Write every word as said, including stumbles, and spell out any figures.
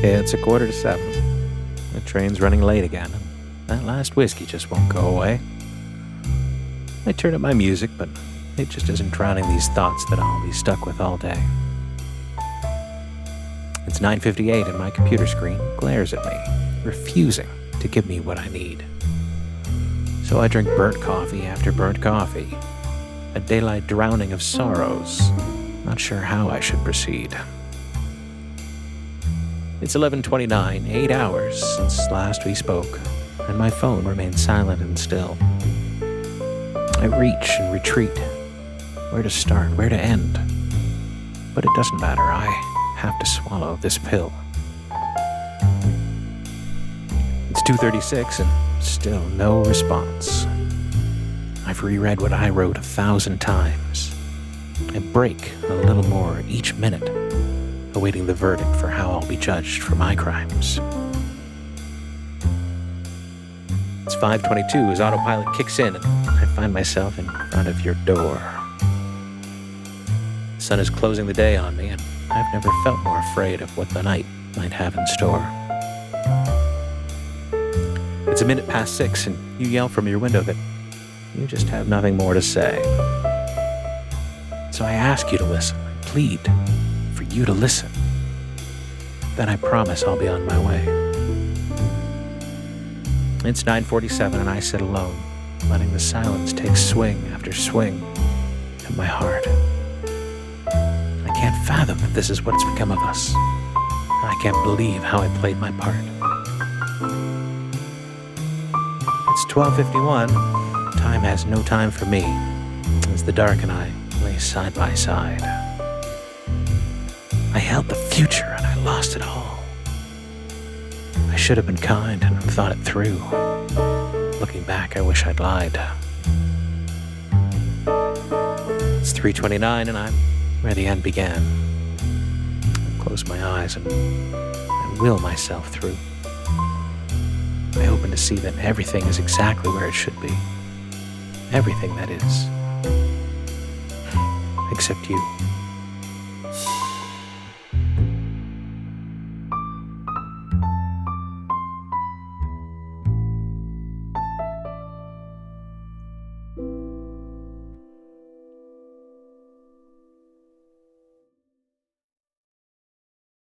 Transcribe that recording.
It's a quarter to seven. The train's running late again, and that last whiskey just won't go away. I turn up my music, but it just isn't drowning these thoughts that I'll be stuck with all day. It's nine fifty-eight and my computer screen glares at me, refusing to give me what I need. So I drink burnt coffee after burnt coffee, a daylight drowning of sorrows, not sure how I should proceed. It's eleven twenty-nine, eight hours since last we spoke, and my phone remains silent and still. I reach and retreat, where to start, where to end. But it doesn't matter, I have to swallow this pill. It's two thirty-six and still no response. I've reread what I wrote a thousand times. I break a little more each minute, awaiting the verdict for how I'll be judged for my crimes. It's five twenty-two as autopilot kicks in and I find myself in front of your door. The sun is closing the day on me and I've never felt more afraid of what the night might have in store. It's a minute past six and you yell from your window that you just have nothing more to say. So I ask you to listen, I plead for you to listen. Then I promise I'll be on my way. It's nine forty-seven and I sit alone, letting the silence take swing after swing at my heart. I can't fathom that this is what it's become of us. I can't believe how I played my part. It's twelve fifty-one. Time has no time for me, as the dark and I lay side by side. I held the future and I lost it all. I should have been kind and thought it through. Looking back, I wish I'd lied. It's three twenty-nine and I'm where the end began. I close my eyes and I will myself through. I open to see that everything is exactly where it should be. Everything, that is. Except you.